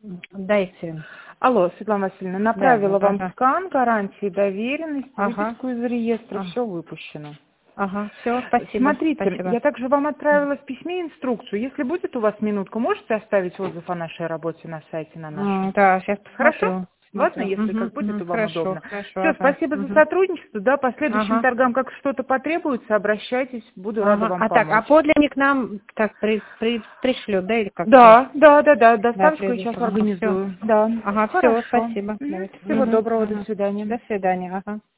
Да, Екатерина. Алло, Светлана Васильевна, направила Да, вам ага. скан, гарантии, доверенность, Ага. выписку из реестра, Ага. все выпущено. Ага. Все, спасибо. Смотрите, Спасибо. я также вам отправила в письме инструкцию. Если будет у вас минутка, можете оставить отзыв о нашей работе на сайте на нашем? Да, сейчас Хорошо? посмотрю. Ладно, Смотрю. если как будет, то вам Хорошо, удобно. хорошо, Все, ага. спасибо за сотрудничество. Да, по следующим Ага. торгам, как что-то потребуется, обращайтесь, буду рада Ага. вам А помочь. подлинник нам так пришлют, да, или как-то? Да, Да, доставку я прежде сейчас всего. Ага, все. организую. Да, Ага, все, хорошо. спасибо. Давайте. Всего доброго, до Ага. свидания. До свидания. Ага.